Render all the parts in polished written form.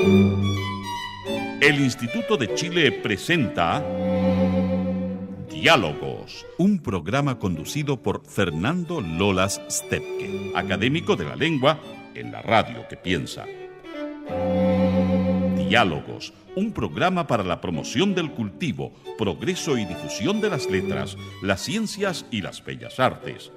El Instituto de Chile presenta Diálogos, un programa conducido por Fernando Lolas Stepke, académico de la lengua en la radio que piensa. Diálogos, un programa para la promoción del cultivo, progreso y difusión de las letras, las ciencias y las bellas artes.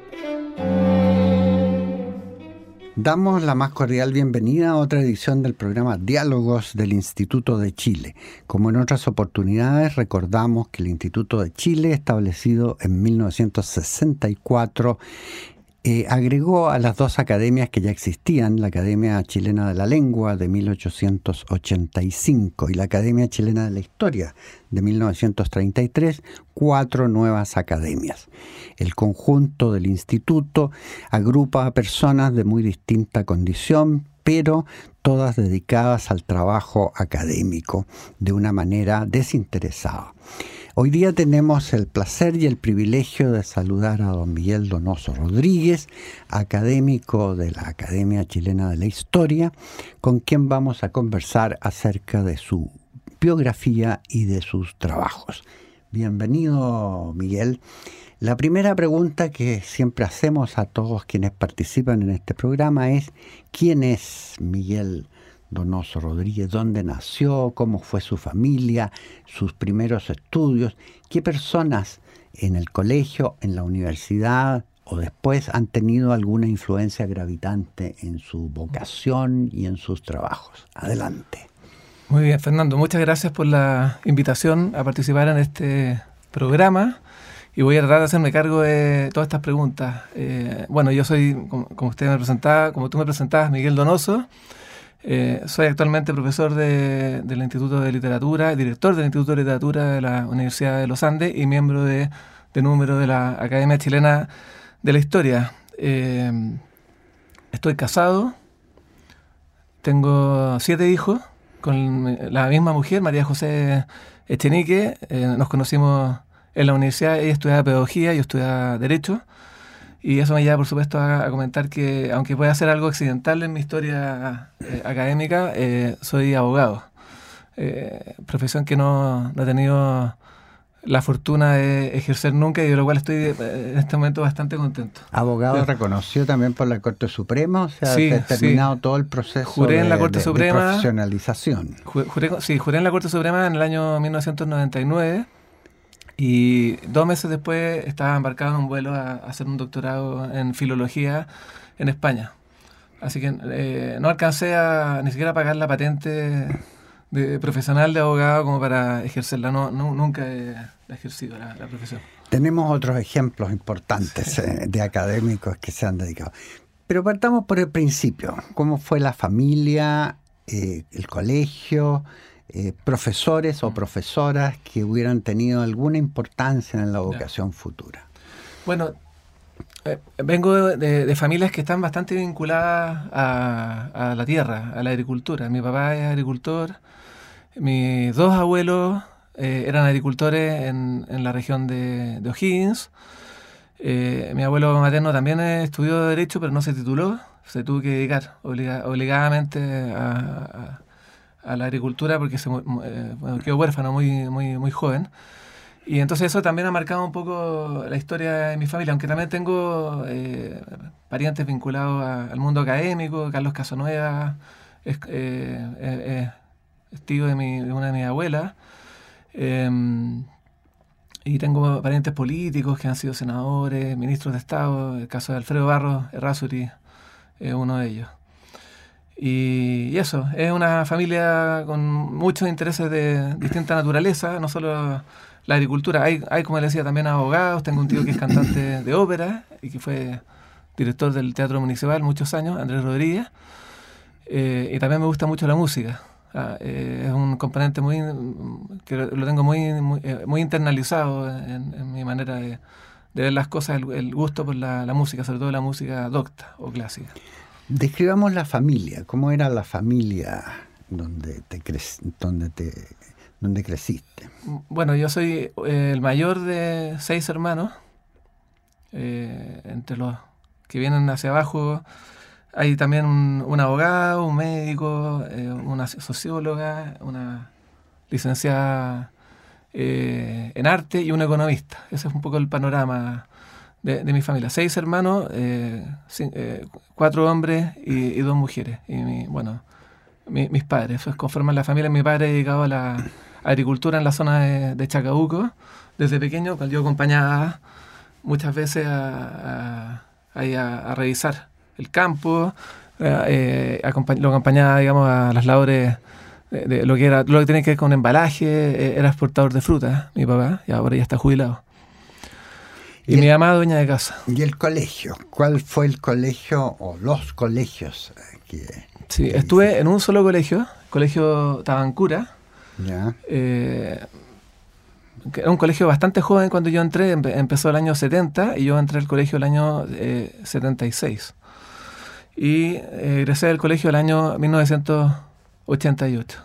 Damos la más cordial bienvenida a otra edición del programa Diálogos del Instituto de Chile. Como en otras oportunidades, recordamos que el Instituto de Chile, establecido en 1964, agregó a las dos academias que ya existían, la Academia Chilena de la Lengua de 1885 y la Academia Chilena de la Historia de 1933, 4 nuevas academias. El conjunto del instituto agrupa a personas de muy distinta condición, pero todas dedicadas al trabajo académico de una manera desinteresada. Hoy día tenemos el placer y el privilegio de saludar a don Miguel Donoso Rodríguez, académico de la Academia Chilena de la Historia, con quien vamos a conversar acerca de su biografía y de sus trabajos. Bienvenido, Miguel. La primera pregunta que siempre hacemos a todos quienes participan en este programa es: ¿quién es Miguel Donoso Rodríguez? ¿Dónde nació? ¿Cómo fue su familia? ¿Sus primeros estudios? ¿Qué personas en el colegio, en la universidad o después han tenido alguna influencia gravitante en su vocación y en sus trabajos? Adelante. Muy bien, Fernando. Muchas gracias por la invitación a participar en este programa. Y voy a tratar de hacerme cargo de todas estas preguntas. Bueno, yo soy, como usted me presentaba, como tú me presentabas, Miguel Donoso. Soy actualmente profesor del Instituto de Literatura, director del Instituto de Literatura de la Universidad de los Andes y miembro de número de la Academia Chilena de la Historia. Estoy casado, tengo 7 hijos con la misma mujer, María José Echenique. Nos conocimos en la universidad. Ella estudiaba Pedagogía, yo estudiaba Derecho. Y eso me lleva, por supuesto, a comentar que, aunque pueda ser algo accidental en mi historia académica, soy abogado. Profesión que no he tenido la fortuna de ejercer nunca y de lo cual estoy en este momento bastante contento. Abogado reconocido también por la Corte Suprema, o sea, sí, terminado todo el proceso juré en la Corte Suprema, de profesionalización. Juré en la Corte Suprema en el año 1999. Y 2 meses después estaba embarcado en un vuelo a hacer un doctorado en filología en España. Así que no alcancé ni siquiera a pagar la patente de profesional de abogado como para ejercerla. Nunca he ejercido la profesión. Tenemos otros ejemplos importantes de académicos que se han dedicado. Pero partamos por el principio. ¿Cómo fue la familia, el colegio? Profesores o profesoras que hubieran tenido alguna importancia en la vocación futura. Bueno, vengo de familias que están bastante vinculadas a la tierra, a la agricultura. Mi papá es agricultor, mis 2 abuelos eran agricultores en la región de O'Higgins. Mi abuelo materno también estudió Derecho, pero no se tituló, se tuvo que dedicar obligadamente a la agricultura porque quedó huérfano muy joven. Y entonces eso también ha marcado un poco la historia de mi familia, aunque también tengo parientes vinculados al mundo académico. Carlos Casanueva es tío de una de mis abuelas. Y tengo parientes políticos que han sido senadores, ministros de Estado. El caso de Alfredo Barros Errázuriz es uno de ellos. Y eso, es una familia con muchos intereses de distinta naturaleza, no solo la agricultura. Hay, como le decía, también abogados. Tengo un tío que es cantante de ópera y que fue director del Teatro Municipal muchos años, Andrés Rodríguez. Y también me gusta mucho la música. Es un componente que lo tengo muy internalizado en mi manera de ver las cosas, el gusto por la música, sobre todo la música docta o clásica. Describamos la familia. ¿Cómo era la familia donde creciste? Bueno, yo soy el mayor de 6 hermanos. Entre los que vienen hacia abajo Hay también un abogado, un médico, una socióloga, una licenciada en arte y un economista. Ese es un poco el panorama de mi familia. 6 hermanos, 4 hombres y 2 mujeres. Y mis padres, eso conforman la familia. Mi padre dedicado a la agricultura en la zona de Chacabuco. Desde pequeño, cuando yo acompañaba muchas veces a revisar el campo, lo acompañaba, digamos, a las labores de lo que tiene que ver con embalaje. Era exportador de fruta, mi papá, y ahora ya está jubilado. Y mi mamá, dueña de casa. ¿Y el colegio? ¿Cuál fue el colegio o los colegios Sí, estuve en un solo colegio, Colegio Tabancura. Ya. Era un colegio bastante joven cuando yo entré, empezó el año 70 y yo entré al colegio el año 76. Y egresé del colegio el año 1988.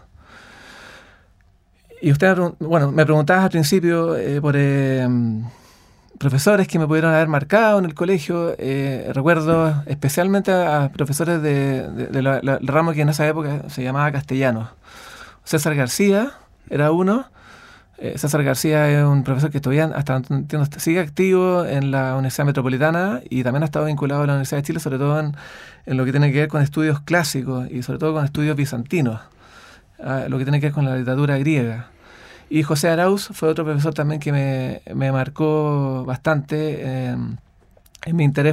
Y usted, me preguntaba al principio por profesores que me pudieron haber marcado en el colegio. Recuerdo especialmente a profesores del ramo que en esa época se llamaba castellano. César García era uno. César García es un profesor que todavía, hasta donde entiendo, sigue activo en la Universidad Metropolitana y también ha estado vinculado a la Universidad de Chile, sobre todo en lo que tiene que ver con estudios clásicos y sobre todo con estudios bizantinos, lo que tiene que ver con la literatura griega. Y José Arauz fue otro profesor también que me marcó bastante en mi interés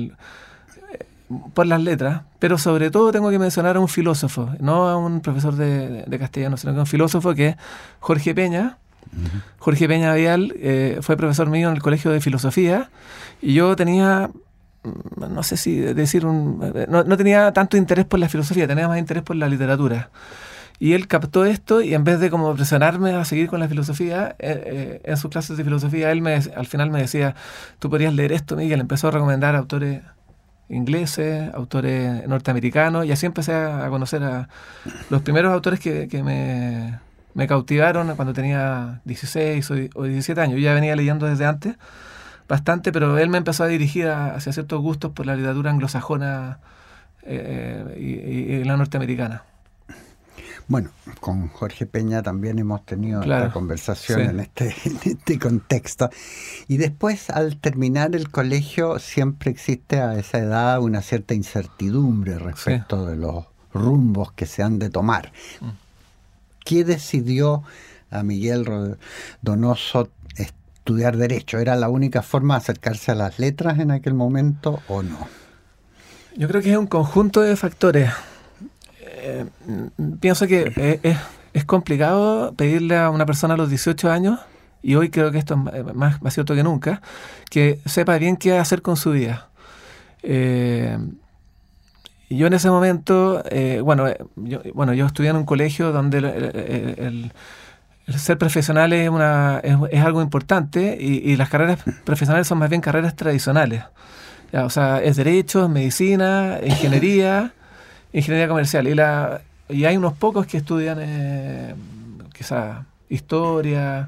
por las letras, pero sobre todo tengo que mencionar a un filósofo, no a un profesor de castellano, sino que a un filósofo que es Jorge Peña. Jorge Peña Vial fue profesor mío en el Colegio de Filosofía y yo tenía, no sé si decir, no tenía tanto interés por la filosofía, tenía más interés por la literatura. Y él captó esto y en vez de como presionarme a seguir con la filosofía, en sus clases de filosofía, él al final me decía, tú podrías leer esto, Miguel. Empezó a recomendar autores ingleses, autores norteamericanos, y así empecé a conocer a los primeros autores que me cautivaron cuando tenía 16 o 17 años. Yo ya venía leyendo desde antes bastante, pero él me empezó a dirigir hacia ciertos gustos por la literatura anglosajona y la norteamericana. Bueno, con Jorge Peña también hemos tenido esta conversación en este contexto. Y después, al terminar el colegio, siempre existe a esa edad una cierta incertidumbre respecto de los rumbos que se han de tomar. ¿Qué decidió a Miguel Donoso estudiar Derecho? ¿Era la única forma de acercarse a las letras en aquel momento o no? Yo creo que es un conjunto de factores. Pienso que es complicado pedirle a una persona a los 18 años, y hoy creo que esto es más cierto que nunca, que sepa bien qué hacer con su vida. Y yo en ese momento, yo estudié en un colegio donde el ser profesional es algo importante y las carreras profesionales son más bien carreras tradicionales. Ya, o sea, es Derecho, es Medicina, Ingeniería comercial. Y hay unos pocos que estudian quizás Historia,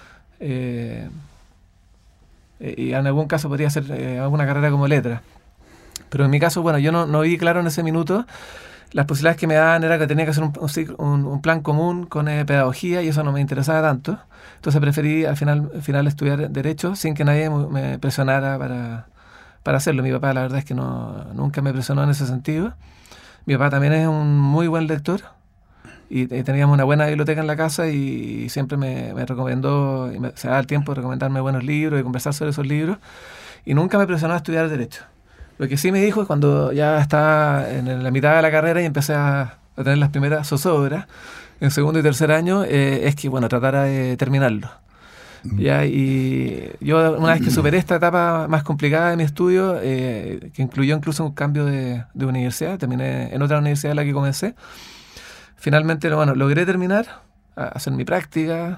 y en algún caso podría ser alguna carrera como Letras. Pero en mi caso, yo no vi claro en ese minuto. Las posibilidades que me daban era que tenía que hacer un plan común con pedagogía, y eso no me interesaba tanto. Entonces preferí al final estudiar Derecho sin que nadie me presionara para hacerlo. Mi papá, la verdad es que nunca me presionó en ese sentido. Mi papá también es un muy buen lector y teníamos una buena biblioteca en la casa, y siempre me recomendó, se daba el tiempo de recomendarme buenos libros y conversar sobre esos libros, y nunca me presionó a estudiar Derecho. Lo que sí me dijo cuando ya estaba en la mitad de la carrera y empecé a tener las primeras zozobras en segundo y tercer año, es que tratara de terminarlo. Ya, y yo, una vez que superé esta etapa más complicada de mi estudio, que incluyó incluso un cambio de universidad, terminé en otra universidad en la que comencé, finalmente logré terminar, hacer mi práctica,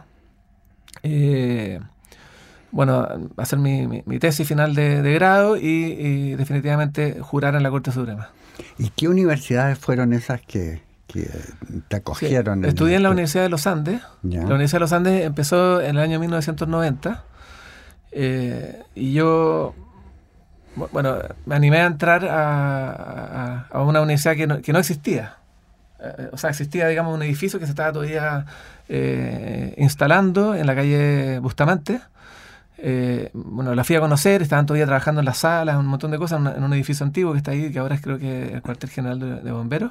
hacer mi tesis final de grado y definitivamente jurar en la Corte Suprema. ¿Y qué universidades fueron esas que te acogieron? Sí, estudié en la Universidad de los Andes. ¿Ya? La Universidad de los Andes empezó en el año 1990, y yo bueno, me animé a entrar a una universidad que no existía. O sea, existía, digamos, un edificio que se estaba todavía instalando en la calle Bustamante. Bueno, la fui a conocer, estaban todavía trabajando en las salas, un montón de cosas, en un edificio antiguo que está ahí, que ahora es creo que el cuartel general de bomberos.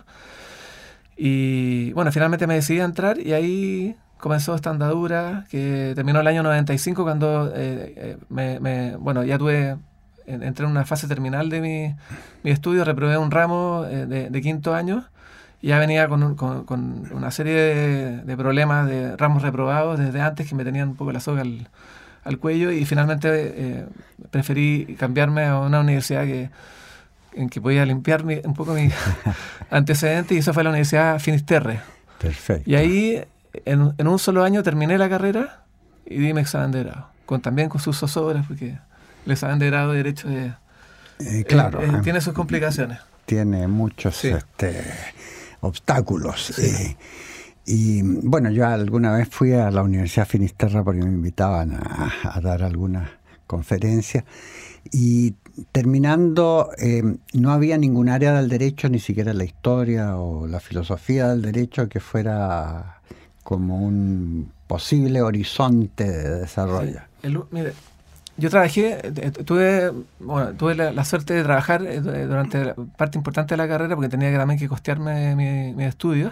Y bueno, finalmente me decidí a entrar y ahí comenzó esta andadura que terminó el año 95 cuando bueno, ya entré en una fase terminal de mi estudio, reprobé un ramo de quinto año. Y ya venía con una serie de problemas, de ramos reprobados desde antes que me tenían un poco la soga al cuello, y finalmente preferí cambiarme a una universidad en que podía limpiar un poco mis antecedentes, y eso fue la Universidad Finisterre. Perfecto. Y ahí, en un solo año, terminé la carrera y di mi examen de grado, también con sus zozobras, porque el examen de grado de Derecho claro, tiene sus complicaciones. Tiene muchos Sí. Obstáculos. Sí. Y bueno, yo alguna vez fui a la Universidad Finisterre porque me invitaban a dar algunas conferencias, y terminando no había ningún área del derecho, ni siquiera la historia o la filosofía del derecho, que fuera como un posible horizonte de desarrollo. Sí. Mire, yo trabajé, tuve la suerte de trabajar durante la parte importante de la carrera, porque tenía también que costearme mis estudios.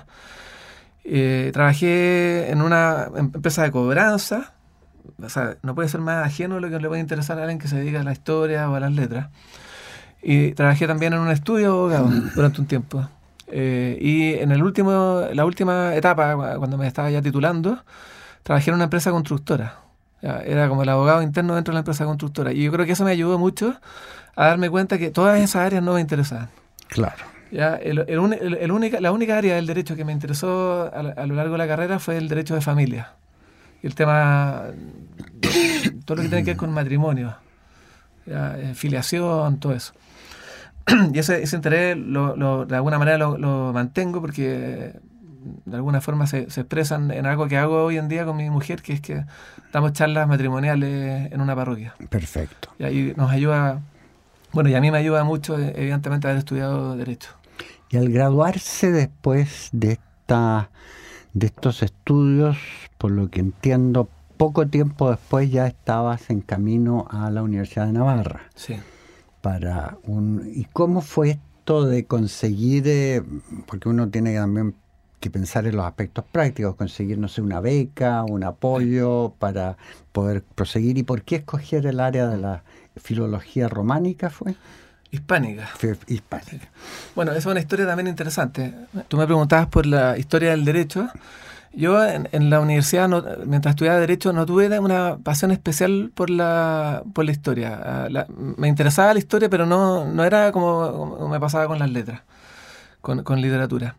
Trabajé en una empresa de cobranza. O sea, no puede ser más ajeno lo que le puede interesar a alguien que se dedica a la historia o a las letras. Y trabajé también en un estudio de abogado durante un tiempo. Y en la última etapa, cuando me estaba ya titulando, trabajé en una empresa constructora. Era como el abogado interno dentro de la empresa constructora. Y yo creo que eso me ayudó mucho a darme cuenta que todas esas áreas no me interesaban. Claro. Ya, la única área del derecho que me interesó a lo largo de la carrera fue el derecho de familia. Y el tema, todo lo que tiene que ver con matrimonio, ya, filiación, todo eso. Y ese interés de alguna manera lo mantengo, porque de alguna forma se expresan en algo que hago hoy en día con mi mujer, que es que damos charlas matrimoniales en una parroquia. Perfecto. Y ahí nos ayuda, bueno, y a mí me ayuda mucho, evidentemente, haber estudiado Derecho. Y al graduarse después de estos estudios, por lo que entiendo, poco tiempo después ya estabas en camino a la Universidad de Navarra. Sí. ¿Y cómo fue esto de conseguir, porque uno tiene también que pensar en los aspectos prácticos, conseguir, no sé, una beca, un apoyo para poder proseguir? ¿Y por qué escoger el área de la filología románica fue? Hispánica. Hispánica. Bueno, esa es una historia también interesante. Tú me preguntabas por la historia del derecho. Yo en la universidad, mientras estudiaba Derecho, no tuve una pasión especial por la historia. Me interesaba la historia, pero no era como me pasaba con las letras, con literatura.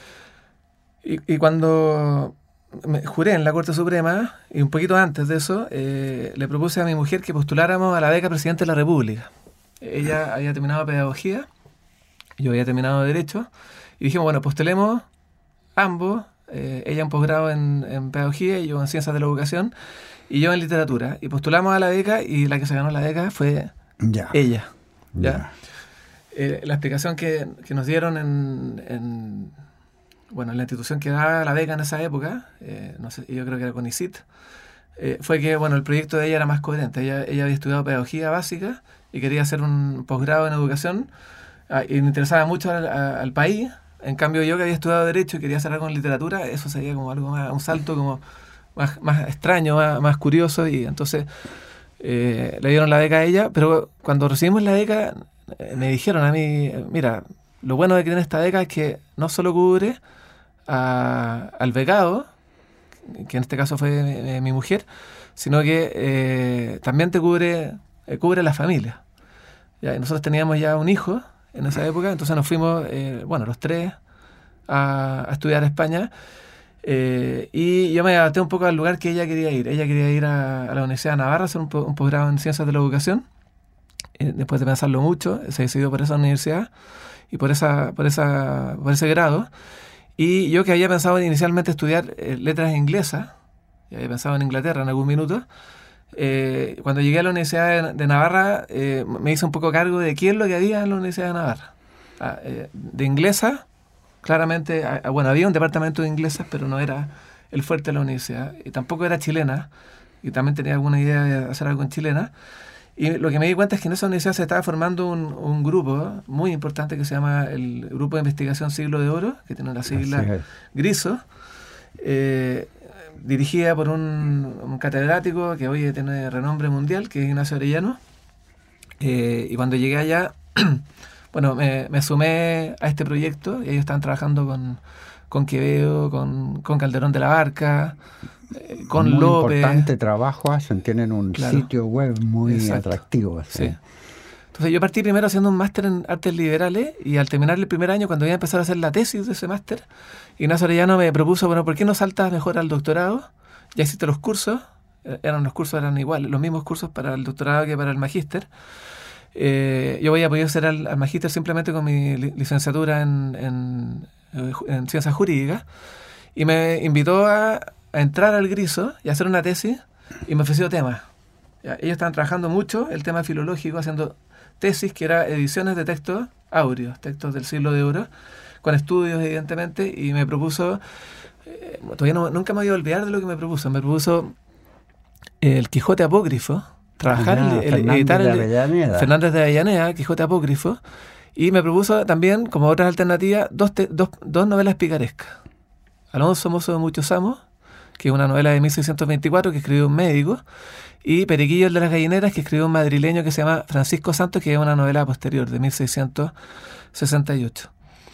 Y cuando me juré en la Corte Suprema, y un poquito antes de eso, le propuse a mi mujer que postuláramos a la beca Presidente de la República. Ella había terminado Pedagogía, yo había terminado Derecho, y dijimos, bueno, postulemos ambos, ella en posgrado en Pedagogía y yo en Ciencias de la Educación, y yo en Literatura. Y postulamos a la beca, y la que se ganó la beca fue ella. ¿Ya? La explicación que nos dieron en la institución que daba la beca en esa época, no sé, yo creo que era CONICYT, fue que el proyecto de ella era más coherente. Ella había estudiado Pedagogía básica y quería hacer un posgrado en Educación, y me interesaba mucho al país. En cambio, yo que había estudiado Derecho y quería hacer algo en Literatura, eso sería como algo más, un salto como más extraño, más curioso, y entonces le dieron la beca a ella. Pero cuando recibimos la beca, me dijeron a mí, mira, lo bueno de que tiene esta beca es que no solo cubre al becado, que en este caso fue mi mujer, sino que también te cubre a la familia. Ya, y nosotros teníamos ya un hijo en esa época, entonces nos fuimos, los tres a estudiar a España, y yo me adapté un poco al lugar que ella quería ir. Ella quería ir a la Universidad de Navarra a hacer un posgrado en Ciencias de la Educación. Después de pensarlo mucho, se decidió por esa universidad y por ese grado. Y yo, que había pensado inicialmente estudiar letras inglesas, y había pensado en Inglaterra en algún minuto, cuando llegué a la Universidad de Navarra, me hice un poco cargo de qué es lo que había en la Universidad de Navarra. De inglesa, claramente, bueno, había un departamento de inglesas, pero no era el fuerte de la universidad. Y tampoco era chilena, y también tenía alguna idea de hacer algo en chilena. Y lo que me di cuenta es que en esa universidad se estaba formando un grupo muy importante que se llama el Grupo de Investigación Siglo de Oro, que tiene la sigla GRISO, dirigida por un catedrático que hoy tiene renombre mundial, que es Ignacio Arellano. Y cuando llegué allá, bueno, me sumé a este proyecto y ellos estaban trabajando con Quevedo, con Calderón de la Barca, con muy López. Importante trabajo hacen, tienen un sitio web muy atractivo. Así. Sí. Entonces yo partí primero haciendo un máster en artes liberales y al terminar el primer año, cuando iba a empezar a hacer la tesis de ese máster, Ignacio Arellano me propuso, bueno, ¿por qué no saltas mejor al doctorado? Ya hiciste los cursos, eran iguales, los mismos cursos para el doctorado que para el magíster. Yo voy a poder hacer al magíster simplemente con mi licenciatura en ciencias jurídicas y me invitó a entrar al GRISO y a hacer una tesis y me ofreció temas. Ya, ellos estaban trabajando mucho el tema filológico, haciendo tesis que eran ediciones de textos áureos, textos del Siglo de Oro, con estudios evidentemente, y me propuso, nunca me voy a olvidar de lo que me propuso el Quijote apócrifo, trabajar, editar Fernández de Avellaneda, Quijote apócrifo, y me propuso también, como otras alternativas, dos novelas picarescas. Alonso Mozo de Muchos Amos, que es una novela de 1624 que escribió un médico, y Periquillo el de las gallineras, que escribió un madrileño que se llama Francisco Santos, que es una novela posterior, de 1668.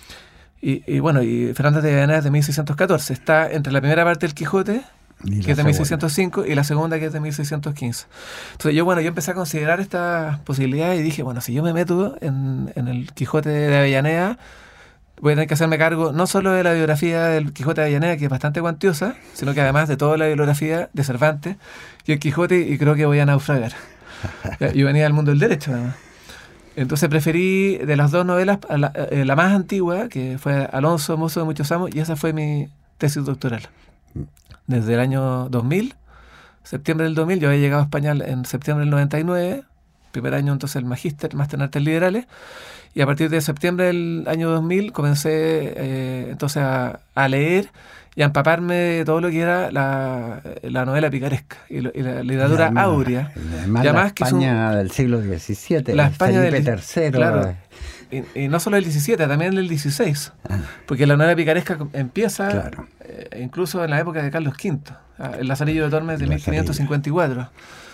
Y bueno, y Fernández de Avellaneda es de 1614. Está entre la primera parte del Quijote, que es de 1605, y la segunda, que es de 1615. Entonces yo empecé a considerar estas posibilidades y dije, bueno, si yo me meto en el Quijote de Avellaneda, voy a tener que hacerme cargo no solo de la biografía del Quijote de Avellaneda, que es bastante cuantiosa, sino que además de toda la bibliografía de Cervantes y el Quijote, y creo que voy a naufragar. Yo venía del mundo del derecho, además. Entonces preferí de las dos novelas la más antigua, que fue Alonso Mozo de Muchos Amos, y esa fue mi tesis doctoral. Desde el año 2000, septiembre del 2000, yo había llegado a España en septiembre del 99, primer año entonces el máster en artes liberales, y a partir de septiembre del año 2000 comencé entonces a leer y a empaparme de todo lo que era la novela picaresca y la literatura áurea. Además la España del siglo XVII, la España Felipe III. Claro, y no solo el XVII, también el XVI, porque la novela picaresca empieza incluso en la época de Carlos V, el Lazarillo de Tormes de 1554.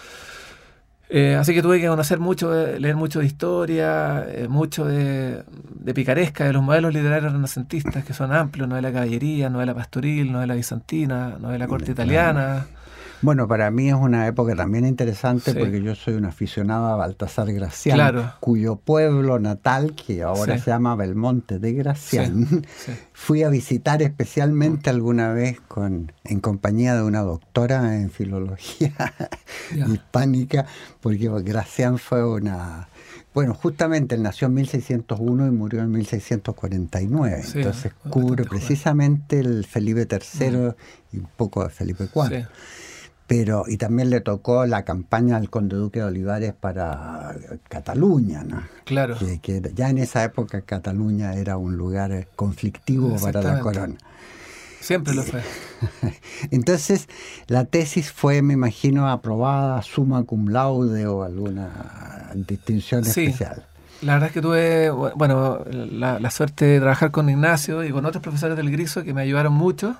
Así que tuve que conocer mucho, leer mucho de historia, mucho de picaresca, de los modelos literarios renacentistas, que son amplios: novela caballería, novela pastoril, novela bizantina, novela corte italiana. Bueno, para mí es una época también interesante porque yo soy un aficionado a Baltasar Gracián, cuyo pueblo natal, que ahora se llama Belmonte de Gracián, fui a visitar especialmente alguna vez en compañía de una doctora en filología hispánica, porque Gracián fue una... Bueno, justamente él nació en 1601 y murió en 1649, entonces cubre precisamente el Felipe III y un poco de Felipe IV. Pero, y también le tocó la campaña del conde duque de Olivares para Cataluña, ¿no? Claro. Que ya en esa época Cataluña era un lugar conflictivo para la corona. Siempre lo fue. Entonces, la tesis fue, me imagino, aprobada summa cum laude o alguna distinción especial. La verdad es que tuve la suerte de trabajar con Ignacio y con otros profesores del GRISO que me ayudaron mucho.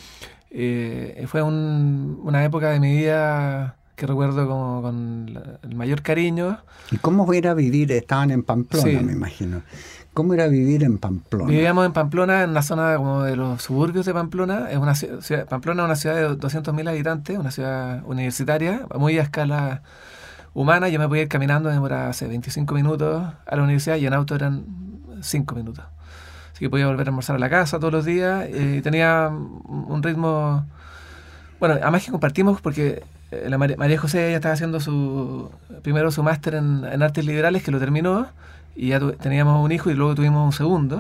Fue una época de mi vida que recuerdo como con el mayor cariño. ¿Y cómo ir a vivir? Estaban en Pamplona, me imagino. ¿Cómo ir a vivir en Pamplona? Vivíamos en Pamplona, en una zona como de los suburbios de Pamplona. Pamplona es una ciudad de 200.000 habitantes, una ciudad universitaria, muy a escala humana. Yo me podía ir caminando, me demoraba hace 25 minutos a la universidad y en auto eran 5 minutos. Así que podía volver a almorzar a la casa todos los días y tenía un ritmo... Bueno, además que compartimos porque María José ya estaba haciendo primero su máster en artes liberales, que lo terminó, y ya teníamos un hijo y luego tuvimos un segundo.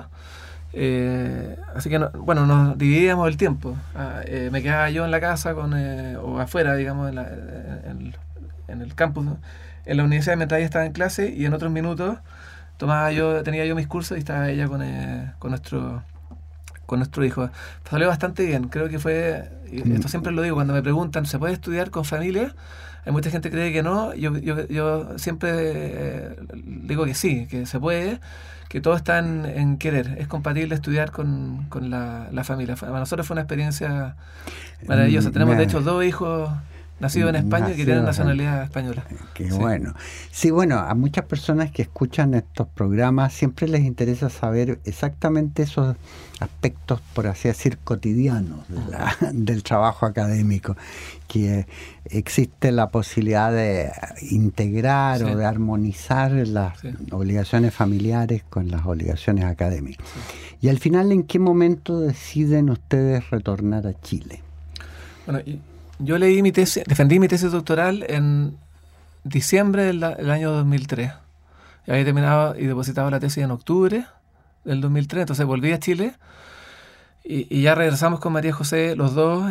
Así que nos dividíamos el tiempo. Me quedaba yo en la casa o afuera, digamos, en el campus, en la universidad, mientras ella estaba en clase, y en otros minutos tenía yo mis cursos y estaba ella con nuestro hijo. Salió bastante bien, creo que fue, y esto siempre lo digo, cuando me preguntan, ¿se puede estudiar con familia? Hay mucha gente que cree que no, yo siempre digo que sí, que se puede, que todo está en querer, es compatible estudiar con la familia. Para nosotros fue una experiencia maravillosa. Tenemos de hecho 2 hijos nacidos en España que tienen nacionalidad española. Qué bueno. Sí, bueno, a muchas personas que escuchan estos programas siempre les interesa saber exactamente esos aspectos, por así decir, cotidianos del trabajo académico, que existe la posibilidad de integrar o de armonizar las obligaciones familiares con las obligaciones académicas. Y al final, ¿en qué momento deciden ustedes retornar a Chile? Bueno, yo defendí mi tesis doctoral en diciembre del año 2003. Ya había terminado y depositado la tesis en octubre del 2003, entonces volví a Chile y ya regresamos con María José los dos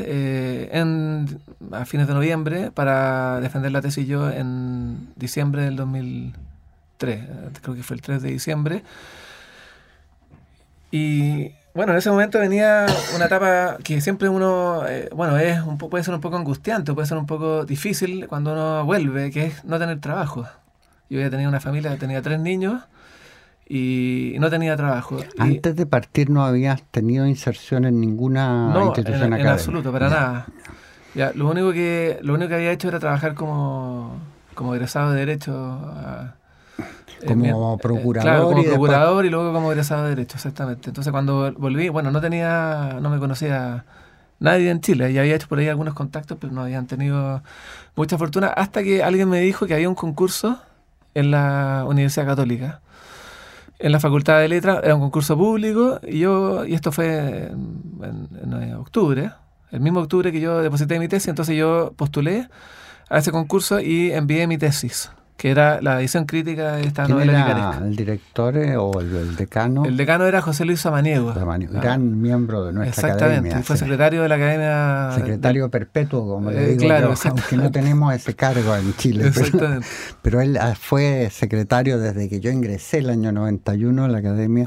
a fines de noviembre para defender la tesis yo en diciembre del 2003, creo que fue el 3 de diciembre. Y bueno, en ese momento venía una etapa que siempre uno, puede ser un poco angustiante, puede ser un poco difícil cuando uno vuelve, que es no tener trabajo. Yo ya tenía una familia, tenía 3 niños y no tenía trabajo. Antes de partir no habías tenido inserción en ninguna institución académica. En absoluto, para nada. Ya, lo único que había hecho era trabajar como egresado de Derecho. Como procurador. Claro, como procurador y luego como egresado de Derecho, exactamente. Entonces cuando volví, no me conocía nadie en Chile. Y había hecho por ahí algunos contactos, pero no habían tenido mucha fortuna, hasta que alguien me dijo que había un concurso en la Universidad Católica, en la Facultad de Letras. Era un concurso público y esto fue en octubre, el mismo octubre que yo deposité mi tesis. Entonces yo postulé a ese concurso y envié mi tesis, que era la edición crítica de esta novela picaresca. ¿Quién era el director o el decano? El decano era José Luis Samaniego. Gran miembro de nuestra academia. Exactamente, fue secretario de la academia. Secretario perpetuo, como le digo yo, aunque no tenemos ese cargo en Chile. Exactamente. Pero él fue secretario desde que yo ingresé el año 91 a la academia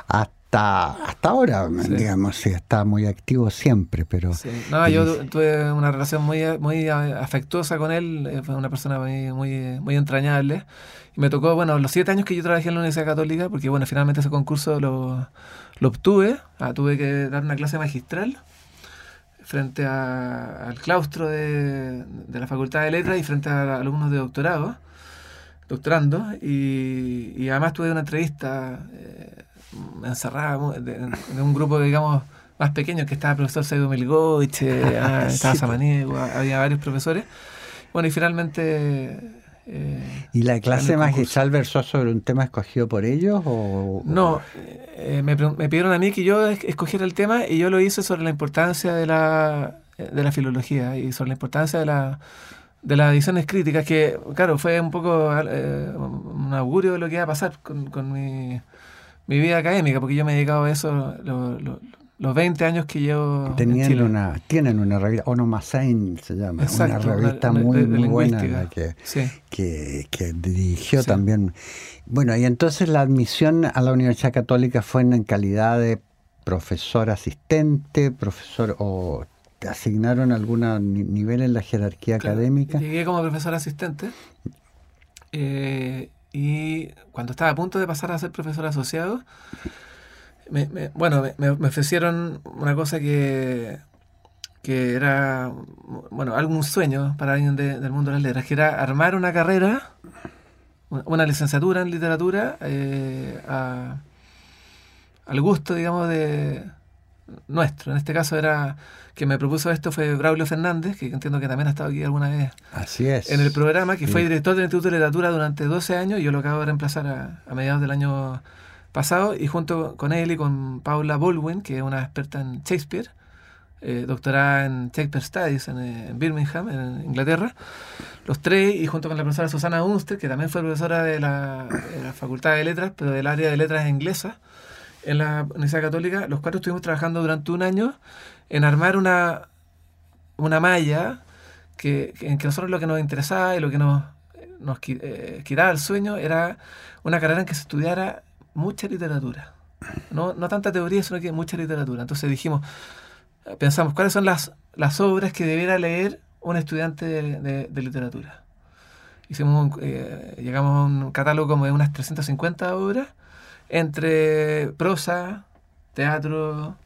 hasta ahora, digamos, sí, está muy activo siempre, pero... Sí. No, yo tuve una relación muy afectuosa con él, fue una persona muy entrañable, y me tocó, los 7 años que yo trabajé en la Universidad Católica, porque finalmente ese concurso lo obtuve, tuve que dar una clase magistral frente al claustro de la Facultad de Letras y frente a alumnos de doctorando, y además tuve una entrevista encerrada en un grupo, digamos, más pequeño, que estaba el profesor Saido Milgoich, estaba Samaniego, había varios profesores. Bueno, y finalmente... ¿Y la clase magistral versó sobre un tema escogido por ellos? No, me pidieron a mí que yo escogiera el tema, y yo lo hice sobre la importancia de la filología y sobre la importancia de las ediciones críticas, que, claro, fue un poco un augurio de lo que iba a pasar con mi vida académica, porque yo me he dedicado a eso los 20 años que llevo en Chile. Tienen una revista, Onomasein se llama. Exacto, una revista muy buena la que dirigió también. Bueno, y entonces la admisión a la Universidad Católica fue en calidad de profesor asistente, profesor, o te asignaron algún nivel en la jerarquía académica. Llegué como profesor asistente. Y cuando estaba a punto de pasar a ser profesor asociado, me ofrecieron una cosa que era, algún sueño para alguien del mundo de las letras, que era armar una carrera, una licenciatura en literatura, al gusto, digamos, de nuestro. En este caso era que me propuso esto fue Braulio Fernández, que entiendo que también ha estado aquí alguna vez. Así es. En el programa, que fue director del Instituto de Literatura durante 12 años, y yo lo acabo de reemplazar a mediados del año pasado, y junto con él y con Paula Baldwin, que es una experta en Shakespeare, doctorada en Shakespeare Studies en Birmingham, en Inglaterra, los 3, y junto con la profesora Susana Unster, que también fue profesora de la Facultad de Letras, pero del área de letras inglesas en la Universidad Católica, los 4 estuvimos trabajando durante un año en armar una malla en que nosotros lo que nos interesaba y lo que nos quitaba el sueño era una carrera en que se estudiara mucha literatura. No tanta teoría, sino que mucha literatura. Entonces pensamos, ¿cuáles son las obras que debiera leer un estudiante de literatura? Llegamos a un catálogo como de unas 350 obras, entre prosa, teatro,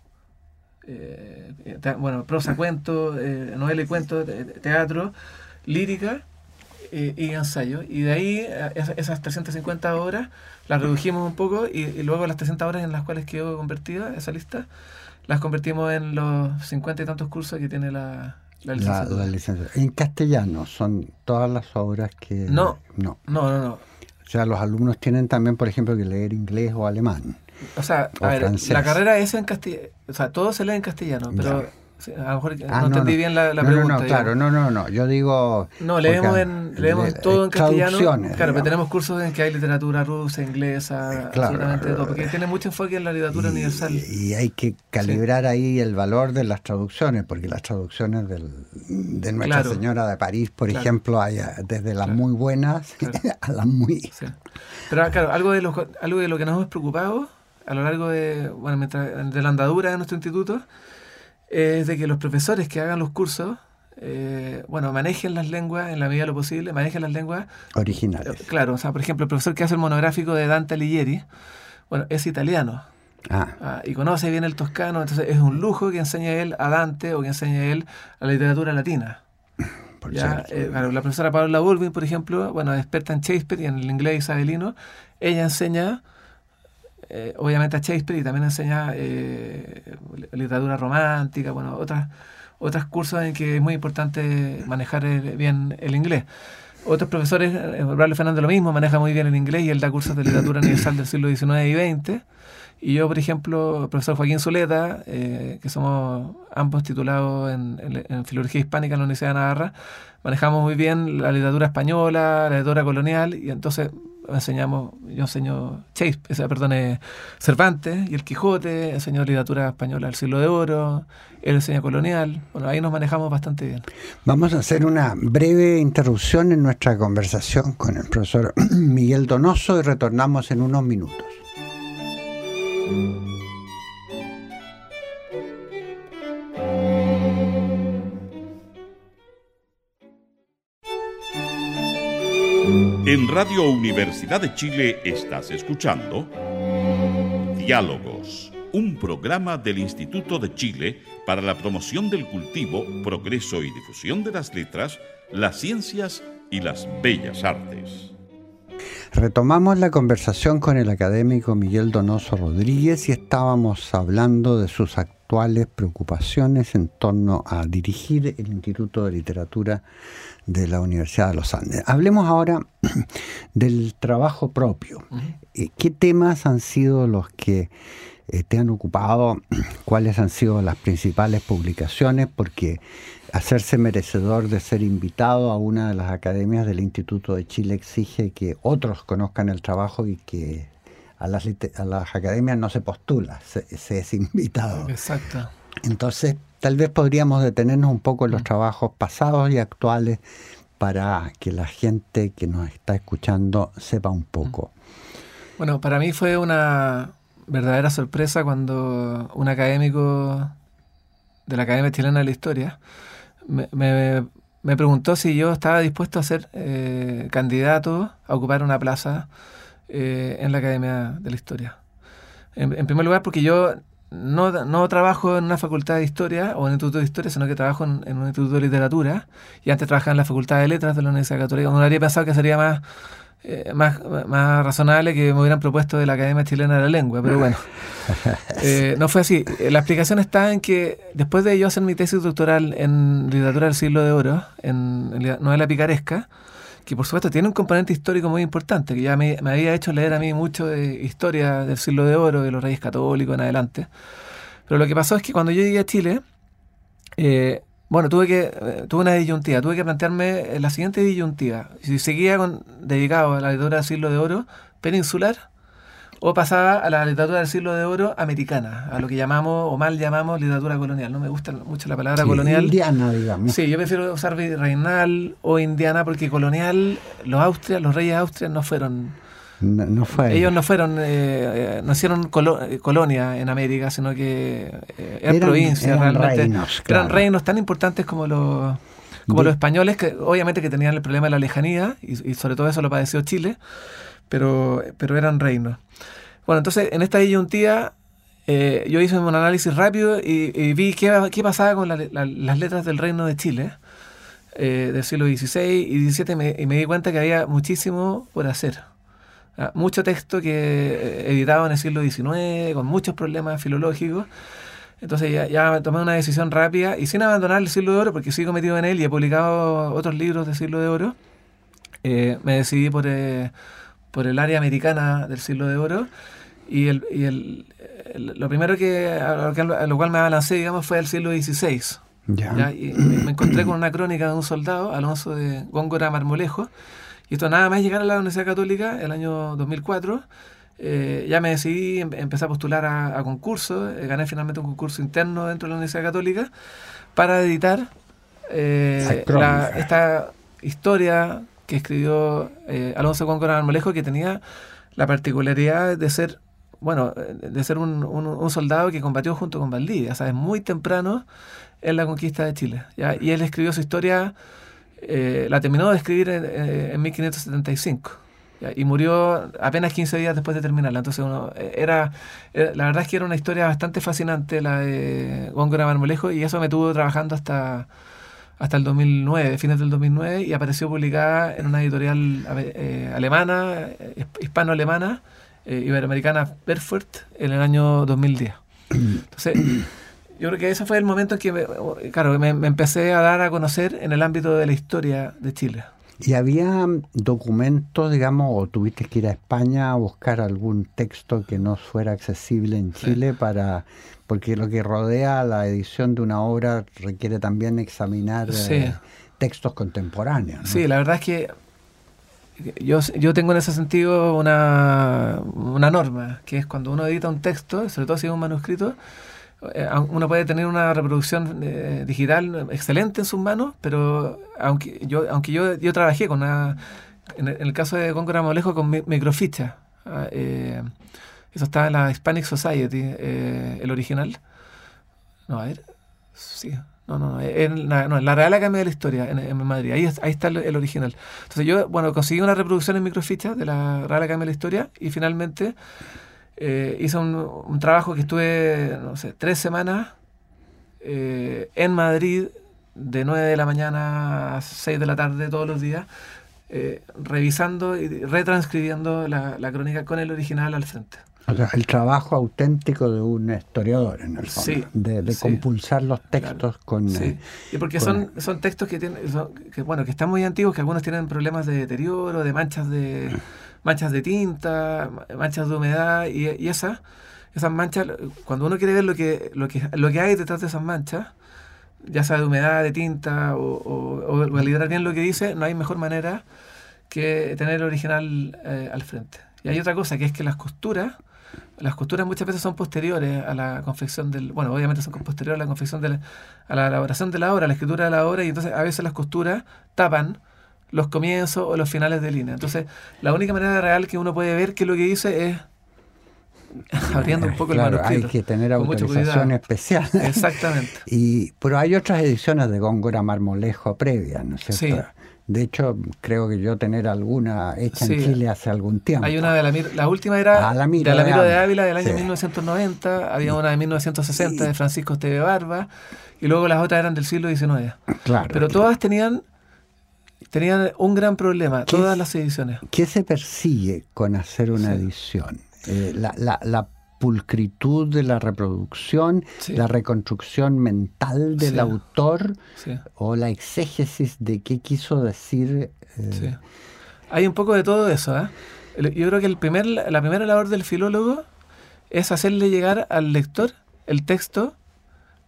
prosa, cuento, novela y cuento, teatro, lírica y ensayo. Y de ahí, esas 350 obras las redujimos un poco y luego las 300 horas en las cuales quedó convertida esa lista, las convertimos en los 50 y tantos cursos que tiene la licenciatura. La licenciatura. En castellano son todas las obras que... No. O sea, los alumnos tienen también, por ejemplo, que leer inglés o alemán. O sea, francés. La carrera es en castellano. O sea, todo se lee en castellano, pero... Ya. Sí, a lo mejor no entendí bien la pregunta. Claro, no. Yo digo... No, leemos todo en castellano. Claro, digamos. pero tenemos cursos en que hay literatura rusa, inglesa, absolutamente todo, porque tiene mucho enfoque en la literatura universal. Y hay que calibrar ahí el valor de las traducciones, porque las traducciones de Nuestra Señora de París, por ejemplo, hay desde las muy buenas a las muy... Sí. Pero claro, algo de lo que nos hemos preocupado a lo largo de la andadura de nuestro instituto es de que los profesores que hagan los cursos, manejen las lenguas en la medida de lo posible, manejen las lenguas originales. Claro, o sea, por ejemplo, el profesor que hace el monográfico de Dante Alighieri, es italiano. Y conoce bien el toscano, entonces es un lujo que enseñe él a Dante o que enseñe él a la literatura latina. La profesora Paola Bulbin, por ejemplo, es experta en Shakespeare y en el inglés isabelino. Ella enseña obviamente a Shakespeare y también enseña literatura romántica, otros cursos en que es muy importante manejar bien el inglés. Otros profesores, Braulio Fernández lo mismo, maneja muy bien el inglés y él da cursos de literatura universal del siglo XIX y XX. Y yo, por ejemplo, el profesor Joaquín Zuleta, que somos ambos titulados en Filología Hispánica en la Universidad de Navarra, manejamos muy bien la literatura española, la literatura colonial, y entonces yo enseño Cervantes y el Quijote, enseño literatura española del siglo de oro, él enseña colonial. Ahí nos manejamos bastante bien. Vamos a hacer una breve interrupción en nuestra conversación con el profesor Miguel Donoso y retornamos en unos minutos. En Radio Universidad de Chile estás escuchando Diálogos, un programa del Instituto de Chile para la promoción del cultivo, progreso y difusión de las letras, las ciencias y las bellas artes. Retomamos la conversación con el académico Miguel Donoso Rodríguez y estábamos hablando de sus actuales preocupaciones en torno a dirigir el Instituto de Literatura de la Universidad de los Andes. Hablemos ahora del trabajo propio. ¿Qué temas han sido los que te han ocupado? ¿Cuáles han sido las principales publicaciones? Porque hacerse merecedor de ser invitado a una de las academias del Instituto de Chile exige que otros conozcan el trabajo y que a las academias no se postula, se es invitado. Exacto. Entonces, tal vez podríamos detenernos un poco en los trabajos pasados y actuales para que la gente que nos está escuchando sepa un poco. Bueno, para mí fue una verdadera sorpresa cuando un académico de la Academia Chilena de la Historia me preguntó si yo estaba dispuesto a ser candidato a ocupar una plaza en la Academia de la Historia. En primer lugar, porque yo no trabajo en una facultad de historia o en un instituto de historia, sino que trabajo en un instituto de literatura, y antes trabajaba en la Facultad de Letras de la Universidad Católica. Uno habría pensado que sería más razonable que me hubieran propuesto de la Academia Chilena de la Lengua, pero bueno, no fue así. La explicación está en que después de yo hacer mi tesis doctoral en literatura del siglo de oro, en novela picaresca, que por supuesto tiene un componente histórico muy importante, que ya me había hecho leer a mí mucho de historia del siglo de oro, de los reyes católicos en adelante. Pero lo que pasó es que cuando yo llegué a Chile, tuve una disyuntiva, tuve que plantearme la siguiente disyuntiva: si seguía dedicado a la literatura del siglo de oro peninsular o pasaba a la literatura del siglo de oro americana, a lo que llamamos o mal llamamos literatura colonial. No me gusta mucho la palabra colonial. Indiana, digamos. Sí, yo prefiero usar virreinal o indiana, porque colonial, los reyes de Austria no fueron... No fue. Ellos no fueron, no hicieron colonia en América, sino que eran provincias realmente. Reinos, claro. Eran reinos tan importantes como los españoles, que obviamente que tenían el problema de la lejanía, y sobre todo eso lo padeció Chile, pero eran reinos. Bueno, entonces en esta disyuntía yo hice un análisis rápido y vi qué pasaba con las letras del Reino de Chile del siglo XVI y XVII, y me di cuenta que había muchísimo por hacer. Mucho texto que editaba en el siglo XIX, con muchos problemas filológicos. Entonces ya tomé una decisión rápida y sin abandonar el siglo de oro, porque sigo metido en él y he publicado otros libros del siglo de oro. Me decidí por el área americana del siglo de oro, y lo primero a lo cual me avancé, digamos, fue el siglo XVI. ¿Ya? Y me encontré con una crónica de un soldado, Alonso de Góngora Marmolejo, y esto nada más llegar a la Universidad Católica el año 2004, ya me decidí, empecé a postular a concursos, gané finalmente un concurso interno dentro de la Universidad Católica para editar esta historia que escribió Alonso Góngora Marmolejo, que tenía la particularidad de ser un soldado que combatió junto con Valdivia, ¿sabes? Muy temprano en la conquista de Chile, ¿ya? Y él escribió su historia, la terminó de escribir en 1575, ¿ya? Y murió apenas 15 días después de terminarla. Entonces la verdad es que era una historia bastante fascinante, la de Góngora Marmolejo, y eso me tuvo trabajando hasta el 2009, fines del 2009, y apareció publicada en una editorial alemana, hispano-alemana, iberoamericana, Berfurt, en el año 2010. Entonces, yo creo que ese fue el momento en que me empecé a dar a conocer en el ámbito de la historia de Chile. ¿Y había documentos, digamos, o tuviste que ir a España a buscar algún texto que no fuera accesible en Chile porque lo que rodea la edición de una obra requiere también examinar textos contemporáneos, ¿no? Sí, la verdad es que yo tengo en ese sentido una norma, que es cuando uno edita un texto, sobre todo si es un manuscrito, uno puede tener una reproducción digital excelente en sus manos, pero aunque yo trabajé en el caso de Góngora Marmolejo con microficha, eso estaba en la Hispanic Society, el original. No, a ver, sí, no, en la Real Academia de la Historia en Madrid, ahí está el original. Entonces yo, conseguí una reproducción en microficha de la Real Academia de la Historia, y finalmente hice un trabajo que estuve, 3 semanas en Madrid, de 9 de la mañana a 6 de la tarde todos los días, revisando y retranscribiendo la crónica con el original al frente. O sea, el trabajo auténtico de un historiador, en el fondo, sí, de compulsar los textos, claro, con... Sí, y porque son textos que están muy antiguos, que algunos tienen problemas de deterioro, de manchas de tinta, manchas de humedad, y esas manchas, cuando uno quiere ver lo que hay detrás de esas manchas, ya sea de humedad, de tinta, o validar bien lo que dice, no hay mejor manera que tener el original al frente. Y hay otra cosa, que es que las costuras muchas veces son posteriores a la confección obviamente son posteriores a la confección a la elaboración de la obra, a la escritura de la obra, y entonces a veces las costuras tapan los comienzos o los finales de línea. Entonces, la única manera real que uno puede ver qué es lo que dice es abriendo un poco, claro, el manuscrito. Hay que tener autorización especial. Exactamente. Pero hay otras ediciones de Góngora Marmolejo previas, ¿no es cierto? Sí. De hecho, creo que yo tener alguna hecha en Chile hace algún tiempo. Hay una la última era de Alamiro de Ávila del año 1990, había una de 1960 de Francisco Esteve Barba, y luego las otras eran del siglo XIX. Claro. Pero todas tenían un gran problema, todas las ediciones. ¿Qué se persigue con hacer una edición? La pulcritud de la reproducción, la reconstrucción mental del autor, o la exégesis de qué quiso decir. Hay un poco de todo eso, ¿eh? Yo creo que la primera labor del filólogo es hacerle llegar al lector el texto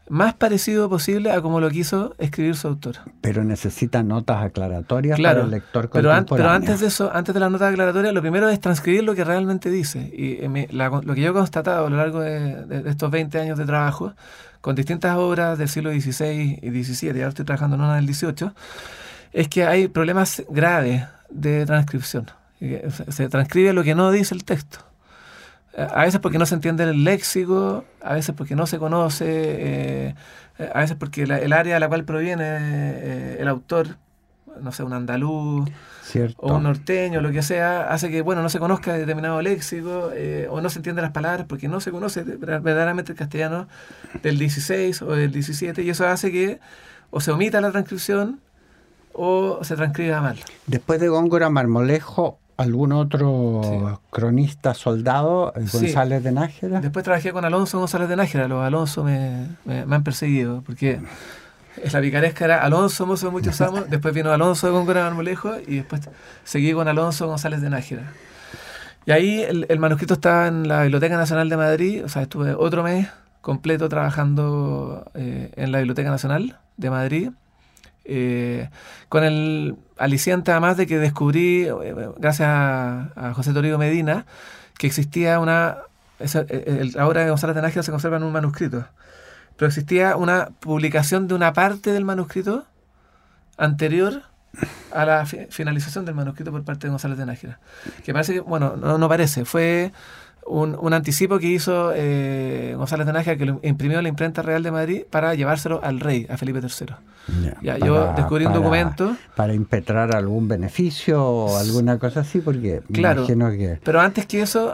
más parecido posible a como lo quiso escribir su autor. Pero necesita notas aclaratorias Claro, para el lector pero contemporáneo. antes de eso, antes de las notas aclaratorias, lo primero es transcribir lo que realmente dice. Y lo que yo he constatado a lo largo de estos 20 años de trabajo, con distintas obras del siglo XVI y XVII, y ahora estoy trabajando en una del XVIII, es que hay problemas graves de transcripción. Se transcribe lo que no dice el texto. A veces porque no se entiende el léxico, a veces porque no se conoce, a veces porque el área a la cual proviene el autor, no sé, un andaluz, Cierto. o un norteño, lo que sea, hace que, bueno, no se conozca determinado léxico, o no se entiende las palabras porque no se conoce verdaderamente el castellano del 16 o del 17, y eso hace que o se omita la transcripción o se transcriba mal. Después de Góngora Marmolejo, ¿algún otro cronista soldado? ¿González de Nájera? Después trabajé con Alonso González de Nájera. Los Alonso me han perseguido, porque la picaresca era Alonso Mozo de Muchos Amos, después vino Alonso de Góngora Marmolejo y después seguí con Alonso González de Nájera. Y ahí el manuscrito estaba en la Biblioteca Nacional de Madrid, o sea, estuve otro mes completo trabajando en la Biblioteca Nacional de Madrid, con el aliciente además de que descubrí, gracias a José Toribio Medina, que existía la obra de González de Nájera se conserva en un manuscrito, pero existía una publicación de una parte del manuscrito anterior a la finalización del manuscrito por parte de González de Nájera, que parece que, bueno, no parece, fue un anticipo que hizo González de Nájera, que lo imprimió en la Imprenta Real de Madrid para llevárselo al rey, a Felipe III. Yo descubrí un documento para impetrar algún beneficio o alguna cosa así, porque claro, me imagino que... Pero antes que eso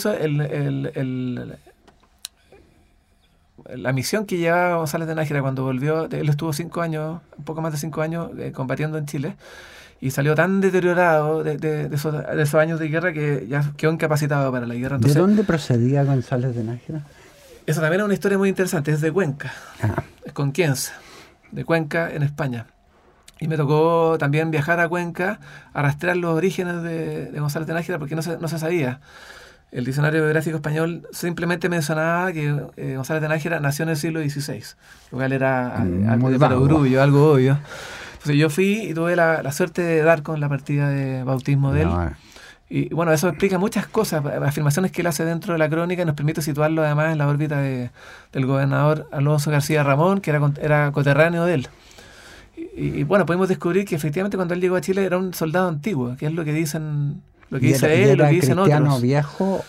la misión que llevaba González de Nájera cuando volvió, él estuvo 5 años, un poco más de 5 años combatiendo en Chile, y salió tan deteriorado de esos años de guerra que ya quedó incapacitado para la guerra. Entonces, ¿de dónde procedía González de Nájera? Eso también es una historia muy interesante, es de Cuenca, es conquiense, de Cuenca en España. Y me tocó también viajar a Cuenca a rastrear los orígenes de González de Nájera, porque no se sabía. El diccionario biográfico español simplemente mencionaba que González de Nájera nació en el siglo XVI, lo cual era algo de perogrullo, algo obvio. Entonces yo fui y tuve la suerte de dar con la partida de bautismo de él. Y bueno, eso explica muchas cosas, afirmaciones que él hace dentro de la crónica, y nos permite situarlo además en la órbita del gobernador Alonso García Ramón, que era coterráneo de él. Y bueno, pudimos descubrir que efectivamente cuando él llegó a Chile era un soldado antiguo, que es lo que dicen, lo que dice él, lo que dicen otros. Viejo,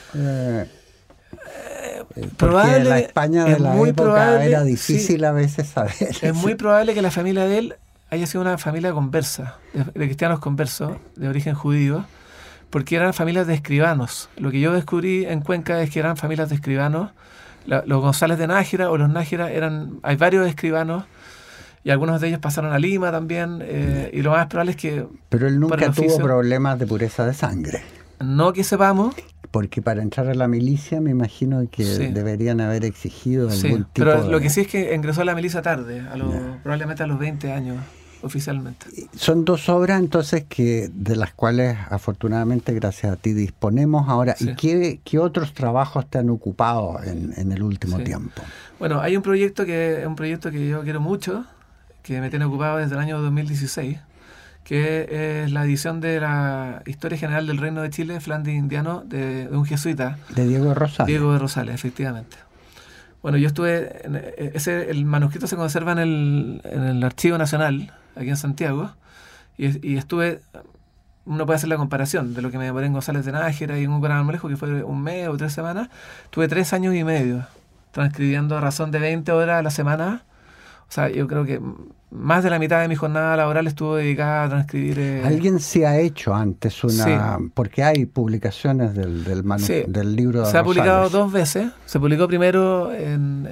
probable, porque la España de la época probable, era difícil a veces saber. Es muy probable que la familia de él haya sido una familia conversa, de cristianos conversos, de origen judío, porque eran familias de escribanos. Lo que yo descubrí en Cuenca es que eran familias de escribanos. Los González de Nájera o los Nájera hay varios escribanos, y algunos de ellos pasaron a Lima también, y lo más probable es que... Pero él nunca tuvo problemas de pureza de sangre. No que sepamos. Porque para entrar a la milicia me imagino que deberían haber exigido algún tipo pero lo que sí es que ingresó a la milicia tarde, probablemente a los 20 años oficialmente. Son 2 obras entonces de las cuales afortunadamente gracias a ti disponemos ahora. Sí. ¿Y qué otros trabajos te han ocupado en el último tiempo? Bueno, hay un proyecto que yo quiero mucho, que me tiene ocupado desde el año 2016, que es la edición de la Historia General del Reino de Chile, Flandes Indiano, de un jesuita. De Diego Rosales. Diego de Rosales, efectivamente. Bueno, yo estuve... el manuscrito se conserva en el Archivo Nacional, aquí en Santiago, y estuve... Uno puede hacer la comparación de lo que me demoré en González de Nájera y en Góngora Marmolejo, que fue un mes o 3 semanas. Tuve 3 años y medio transcribiendo a razón de 20 horas a la semana. O sea, yo creo que más de la mitad de mi jornada laboral estuvo dedicada a transcribir... ¿Alguien se ha hecho antes una...? Sí. Porque hay publicaciones del libro de Se ha publicado Rosales. 2 veces. Se publicó primero en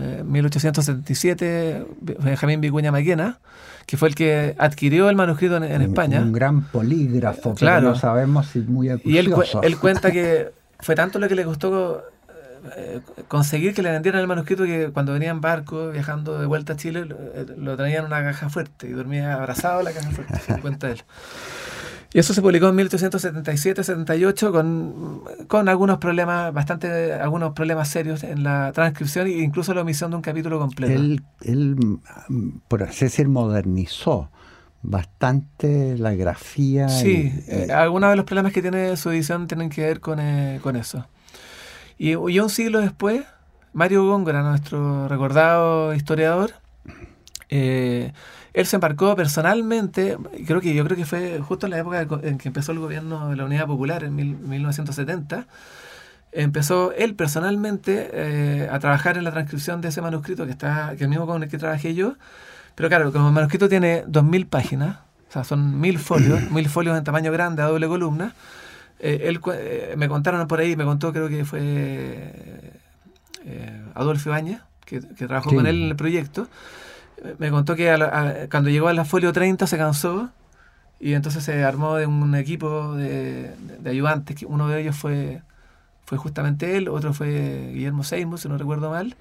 1877, Benjamín Vicuña Maquena, que fue el que adquirió el manuscrito en España. Un gran polígrafo, claro. Pero no sabemos si muy acucioso. Y él cuenta que fue tanto lo que le costó conseguir que le vendieran el manuscrito, que cuando venía en barco viajando de vuelta a Chile lo traían en una caja fuerte y dormía abrazado a la caja fuerte, se cuenta él. Y eso se publicó en 1877-78 con algunos problemas, algunos problemas serios en la transcripción e incluso la omisión de un capítulo completo. Él, por así decir, modernizó bastante la grafía. Sí, algunos de los problemas que tiene su edición tienen que ver con eso. Y un siglo después, Mario Góngora, nuestro recordado historiador, él se embarcó personalmente, yo creo que fue justo en la época en que empezó el gobierno de la Unidad Popular, en 1970, empezó él personalmente a trabajar en la transcripción de ese manuscrito, que es el mismo con el que trabajé yo, pero claro, como el manuscrito tiene 2000 páginas, o sea, son 1000 folios en tamaño grande, a doble columna. Me contaron por ahí, me contó, creo que fue Adolfo Ibáñez, que trabajó con él en el proyecto. Me contó que cuando llegó a la folio 30 se cansó y entonces se armó de un equipo de ayudantes, que uno de ellos fue justamente él, otro fue Guillermo Seymour, si no recuerdo mal,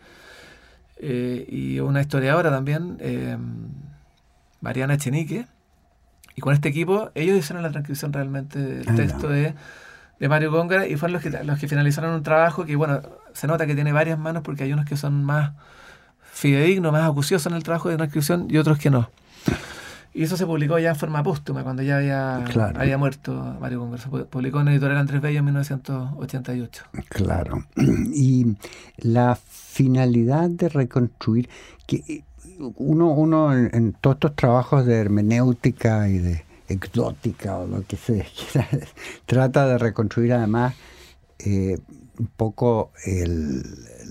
y una historiadora también, Mariana Echenique. Y con este equipo ellos hicieron la transcripción realmente del texto de Mario Góngora y fueron los que finalizaron un trabajo que, bueno, se nota que tiene varias manos porque hay unos que son más fidedignos, más acuciosos en el trabajo de transcripción y otros que no. Y eso se publicó ya en forma póstuma, cuando ya había muerto Mario Góngora. Se publicó en Editorial Andrés Bello en 1988. Claro. Y la finalidad de reconstruir, que uno en todos estos trabajos de hermenéutica y de exótica o lo que se quiera, trata de reconstruir además un poco el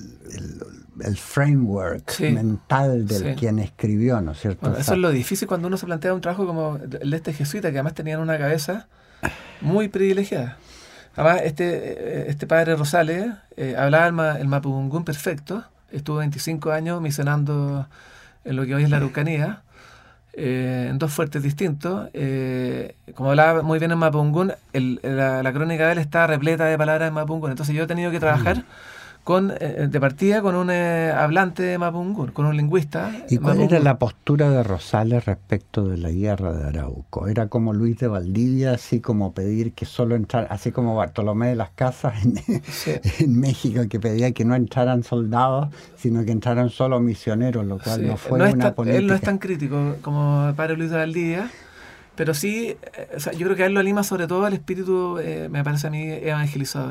framework mental del quien escribió, ¿no es cierto? Bueno, eso es lo difícil cuando uno se plantea un trabajo como el de este jesuita, que además tenían una cabeza muy privilegiada. Además, este padre Rosales hablaba el mapudungún perfecto, estuvo 25 años misionando en lo que hoy es la Araucanía, en dos fuertes distintos. Como hablaba muy bien en mapudungún, la crónica de él está repleta de palabras en mapudungún, entonces yo he tenido que trabajar de partida con un hablante de mapudungún, con un lingüista. ¿Y cuál era la postura de Rosales respecto de la guerra de Arauco? ¿Era como Luis de Valdivia, así como pedir que solo entraran, así como Bartolomé de las Casas en México, que pedía que no entraran soldados, sino que entraran solo misioneros, lo cual no fue una política? Él no es tan crítico como el padre Luis de Valdivia, pero sí, yo creo que a él lo anima sobre todo el espíritu, me parece a mí, evangelizador.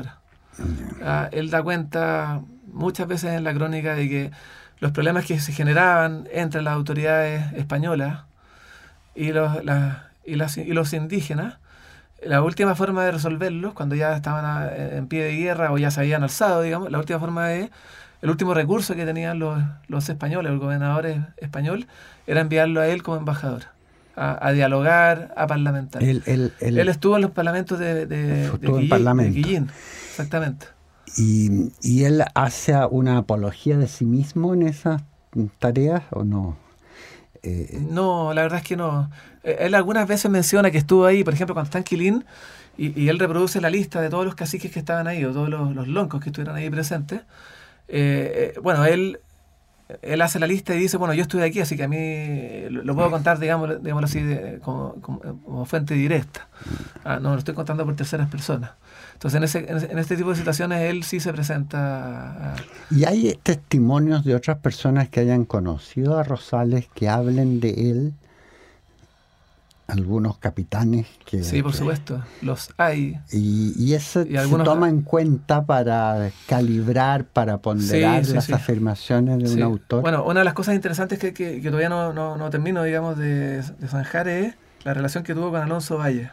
Él da cuenta muchas veces en la crónica de que los problemas que se generaban entre las autoridades españolas y los indígenas, la última forma de resolverlos, cuando ya estaban en pie de guerra o ya se habían alzado, digamos, la última forma el último recurso que tenían los españoles, el gobernador español, era enviarlo a él como embajador, a dialogar, a parlamentar. Él estuvo en los parlamentos de Quillín. Exactamente. ¿Y él hace una apología de sí mismo en esas tareas o no? No, la verdad es que no. Él algunas veces menciona que estuvo ahí, por ejemplo, cuando está en Quilín, y él reproduce la lista de todos los caciques que estaban ahí, o todos los loncos que estuvieron ahí presentes. Bueno, él hace la lista y dice, bueno, yo estuve aquí, así que a mí lo puedo contar, digámoslo así, como fuente directa. No lo estoy contando por terceras personas. Entonces, en este tipo de situaciones, él sí se presenta. ¿Y hay testimonios de otras personas que hayan conocido a Rosales que hablen de él? Algunos capitanes que... Sí, por supuesto, los hay. Y eso se toma en cuenta para calibrar, para ponderar las afirmaciones de un autor. Bueno, una de las cosas interesantes que todavía no termino, digamos, de zanjar es la relación que tuvo con Alonso Valle.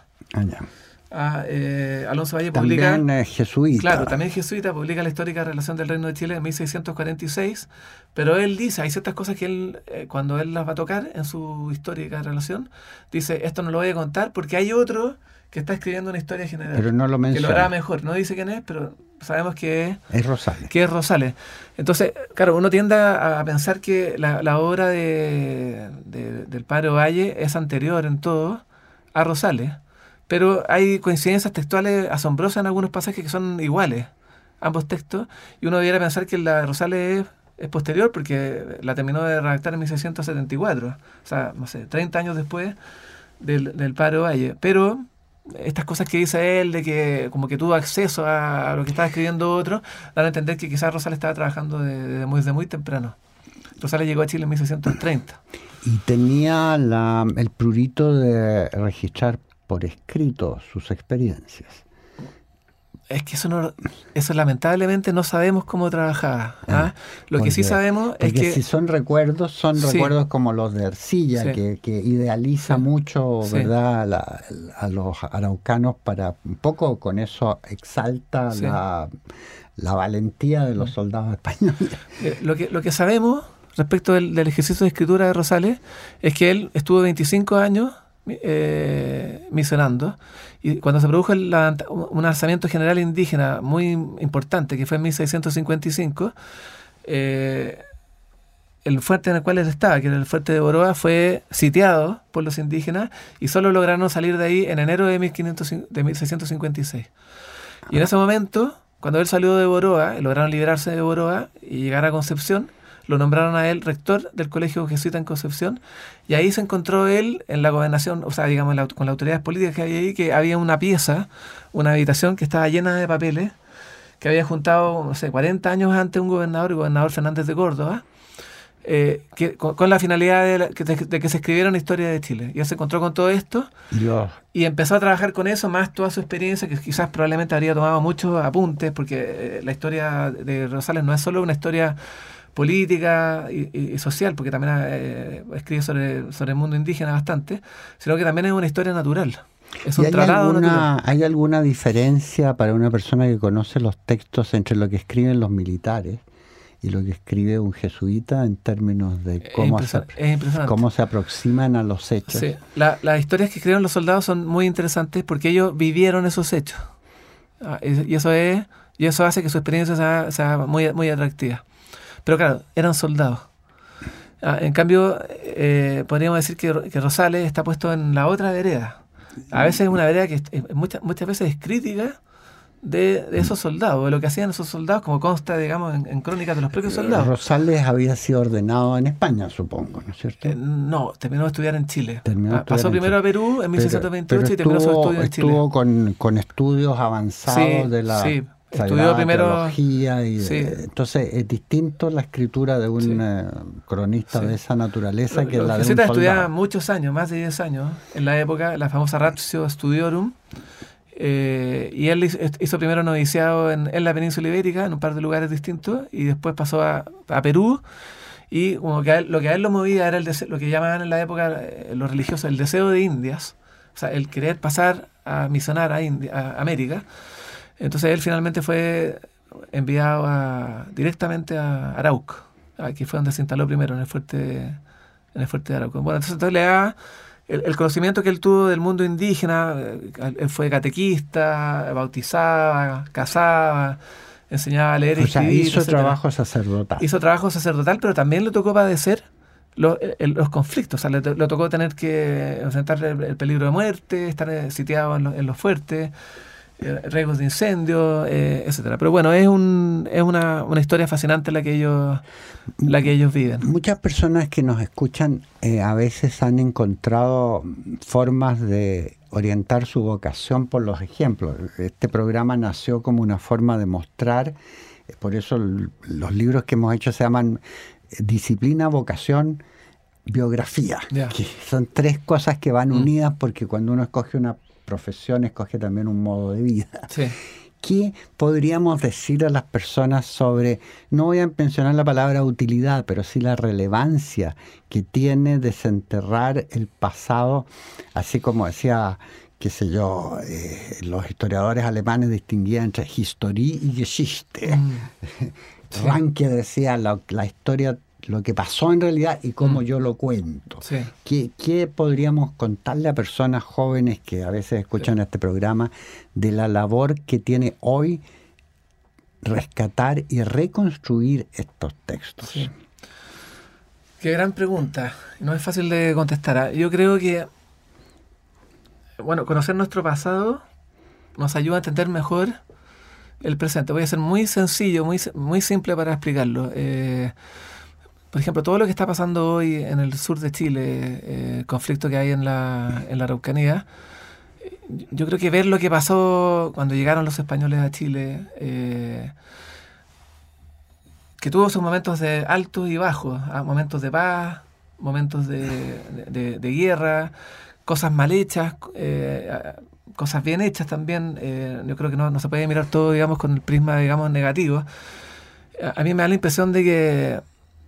Alonso Valle publica... También jesuita. Claro, también jesuita, publica la histórica relación del Reino de Chile en 1646, pero él dice, hay ciertas cosas que él, cuando él las va a tocar en su histórica relación, dice, esto no lo voy a contar porque hay otro que está escribiendo una historia general. Pero no lo menciona. Que lo hará mejor. No dice quién es, pero sabemos que es Rosales. Que es Rosales. Entonces, claro, uno tiende a pensar que la obra del padre Valle es anterior en todo a Rosales. Pero hay coincidencias textuales asombrosas en algunos pasajes que son iguales, ambos textos, y uno debiera pensar que la de Rosales es posterior porque la terminó de redactar en 1674, o sea, no sé, 30 años después del padre Valle. Pero estas cosas que dice él, de que como que tuvo acceso a lo que estaba escribiendo otro, dan a entender que quizás Rosales estaba trabajando desde muy temprano. Rosales llegó a Chile en 1630. Y tenía el prurito de registrar por escrito sus experiencias. Es que eso lamentablemente no sabemos cómo trabajaba. Lo que sí sabemos es que... si son recuerdos, como los de Ercilla, que idealiza mucho, ¿verdad?, a los araucanos, para un poco con eso exalta la valentía de los soldados españoles. Lo que sabemos respecto del ejercicio de escritura de Rosales es que él estuvo 25 años misionando, y cuando se produjo un alzamiento general indígena muy importante, que fue en 1655, el fuerte en el cual él estaba, que era el fuerte de Boroa, fue sitiado por los indígenas y solo lograron salir de ahí en enero de 1656. Y en ese momento, cuando él salió de Boroa, lograron liberarse de Boroa y llegar a Concepción, lo nombraron a él rector del Colegio Jesuita en Concepción, y ahí se encontró él en la gobernación, o sea, digamos, con las autoridades políticas que había ahí, que había una pieza, una habitación que estaba llena de papeles, que había juntado, no sé, 40 años antes un gobernador, el gobernador Fernández de Córdoba, con la finalidad de que se escribiera una historia de Chile. Y él se encontró con todo esto y empezó a trabajar con eso, más toda su experiencia, que quizás probablemente habría tomado muchos apuntes, porque la historia de Rosales no es solo una historia política y social, porque también escribe sobre el mundo indígena bastante, sino que también es una historia natural. Es un tratado natural. ¿Hay alguna diferencia para una persona que conoce los textos entre lo que escriben los militares y lo que escribe un jesuita en términos de cómo se aproximan a los hechos? Sí. Las historias que escriben los soldados son muy interesantes porque ellos vivieron esos hechos. Y eso hace que su experiencia sea muy, muy atractiva. Pero claro, eran soldados. En cambio, podríamos decir que Rosales está puesto en la otra vereda. A veces es una vereda que muchas veces es crítica de esos soldados, de lo que hacían esos soldados, como consta, digamos, en crónicas de los propios soldados. Rosales había sido ordenado en España, supongo, ¿no es cierto? No, terminó de estudiar en Chile. Pasó primero a Perú en 1628 y terminó su estudio en Chile. Estuvo con estudios avanzados de la... Sí. Estudió primero entonces es distinto la escritura de un cronista de esa naturaleza que la de un soldado. Estudiaba muchos años, más de 10 años, en la época, la famosa Ratio Studiorum, y él hizo primero noviciado en la península ibérica, en un par de lugares distintos, y después pasó a Perú, y como que lo que a él lo movía era lo que llamaban en la época los religiosos el deseo de Indias, o sea, el querer pasar a misionar a América. Entonces él finalmente fue enviado directamente a Arauco, que fue donde se instaló primero, en el fuerte de Arauco. Bueno, entonces le da el conocimiento que él tuvo del mundo indígena. Él fue catequista, bautizaba, casaba, enseñaba a leer y escribir. Hizo trabajo sacerdotal. Hizo trabajo sacerdotal, pero también le tocó padecer los conflictos. O sea, le tocó tener que enfrentar el peligro de muerte, estar sitiado en los fuertes, riesgos de incendio, etcétera. Pero bueno, es una historia fascinante la que ellos viven. Muchas personas que nos escuchan a veces han encontrado formas de orientar su vocación por los ejemplos. Este programa nació como una forma de mostrar, por eso los libros que hemos hecho se llaman Disciplina, Vocación, Biografía, que son tres cosas que van unidas, porque cuando uno escoge una profesión, escoge también un modo de vida. Sí. ¿Qué podríamos decir a las personas sobre, no voy a mencionar la palabra utilidad, pero sí la relevancia que tiene desenterrar el pasado, así como decía, qué sé yo, los historiadores alemanes distinguían entre Historie y Geschichte. Ranke decía la historia, lo que pasó en realidad y cómo yo lo cuento. Sí. ¿Qué podríamos contarle a personas jóvenes que a veces escuchan este programa de la labor que tiene hoy rescatar y reconstruir estos textos? Sí. Qué gran pregunta. No es fácil de contestar. Yo creo que, bueno, conocer nuestro pasado nos ayuda a entender mejor el presente. Voy a ser muy sencillo, muy simple para explicarlo. Por ejemplo, todo lo que está pasando hoy en el sur de Chile, el conflicto que hay en la Araucanía, yo creo que ver lo que pasó cuando llegaron los españoles a Chile, que tuvo sus momentos de altos y bajos, momentos de paz, momentos de guerra, cosas mal hechas, cosas bien hechas también. Yo creo que no se puede mirar todo, digamos, con el prisma, digamos, negativo. A mí me da la impresión de que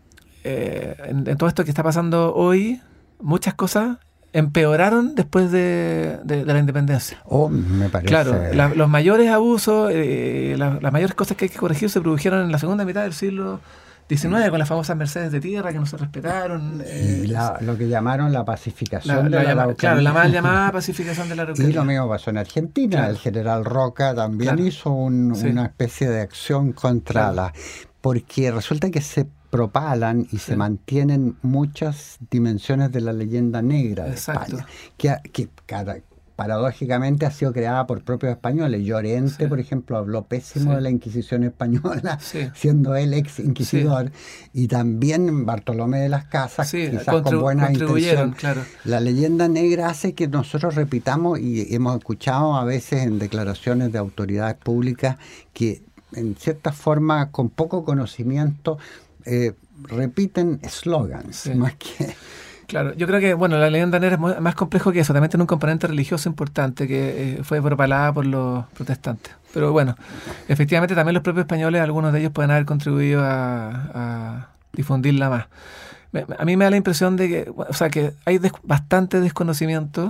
en todo esto que está pasando hoy, muchas cosas empeoraron después de la independencia. Me parece. Claro, los mayores abusos, las mayores cosas que hay que corregir se produjeron en la segunda mitad del siglo XIX, con las famosas Mercedes de tierra que no se respetaron. Y lo que llamaron la pacificación de la Araucanía. Claro, la mal llamada pacificación de la Araucanía. Y lo mismo pasó en Argentina. Claro. El general Roca también hizo una especie de acción contra porque resulta que se propalan y se mantienen muchas dimensiones de la leyenda negra de España, que paradójicamente ha sido creada por propios españoles. Llorente, por ejemplo, habló pésimo de la Inquisición española, siendo él ex inquisidor, y también Bartolomé de las Casas, quizás con buena intención. Claro. La leyenda negra hace que nosotros repitamos, y hemos escuchado a veces en declaraciones de autoridades públicas que en cierta forma, con poco conocimiento, repiten slogans más que... Claro, yo creo que la leyenda negra es más complejo que eso. También tiene un componente religioso importante que fue propalada por los protestantes. Pero bueno, efectivamente también los propios españoles, algunos de ellos pueden haber contribuido a difundirla más. A mí me da la impresión de que hay bastante desconocimiento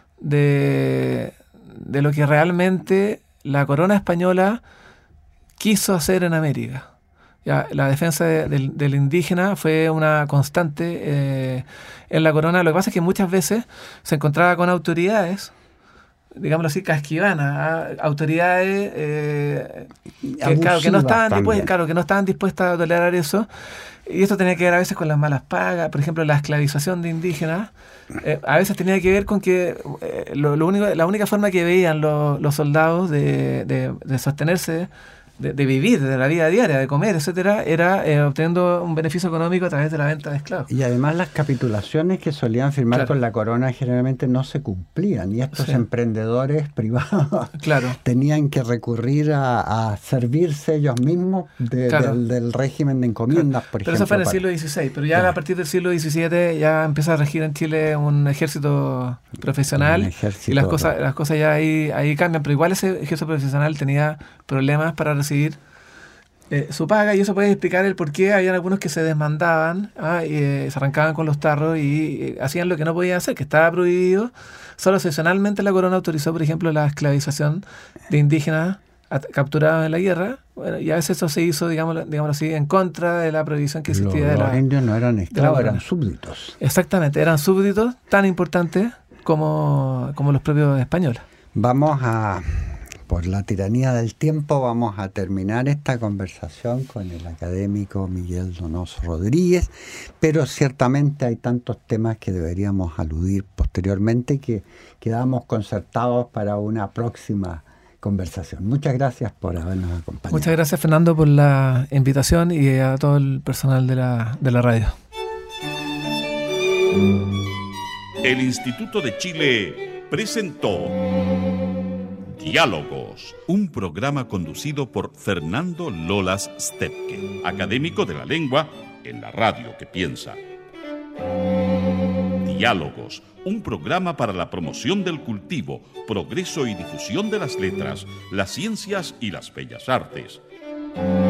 de lo que realmente la corona española quiso hacer en América. Ya, la defensa del indígena fue una constante en la corona. Lo que pasa es que muchas veces se encontraba con autoridades, digámoslo así, casquivanas, autoridades que no estaban dispuestas a tolerar eso. Y esto tenía que ver a veces con las malas pagas, por ejemplo, la esclavización de indígenas. A veces tenía que ver con que la única forma que veían los soldados de sostenerse, de vivir, de la vida diaria, de comer, etcétera, era obteniendo un beneficio económico a través de la venta de esclavos. Y además las capitulaciones que solían firmar con la corona generalmente no se cumplían, y estos emprendedores privados tenían que recurrir a servirse ellos mismos del régimen de encomiendas, por ejemplo. Pero eso fue en el siglo XVI, pero ya a partir del siglo XVII ya empieza a regir en Chile un ejército profesional, y las cosas ya ahí cambian, pero igual ese ejército profesional tenía problemas para recibir su paga, y eso puede explicar el por qué había algunos que se desmandaban y se arrancaban con los tarros y hacían lo que no podían hacer, que estaba prohibido. Solo excepcionalmente la corona autorizó, por ejemplo, la esclavización de indígenas capturados en la guerra. Bueno, y a veces eso se hizo, digámoslo así, en contra de la prohibición que existía. Los indios no eran esclavos, eran súbditos. Exactamente, eran súbditos tan importantes como los propios españoles. Por la tiranía del tiempo, vamos a terminar esta conversación con el académico Miguel Donoso Rodríguez, pero ciertamente hay tantos temas que deberíamos aludir posteriormente que quedamos concertados para una próxima conversación. Muchas gracias por habernos acompañado. Muchas gracias, Fernando, por la invitación, y a todo el personal de la radio. El Instituto de Chile presentó Diálogos, un programa conducido por Fernando Lolas Stepke, académico de la lengua en la radio que piensa. Diálogos, un programa para la promoción del cultivo, progreso y difusión de las letras, las ciencias y las bellas artes.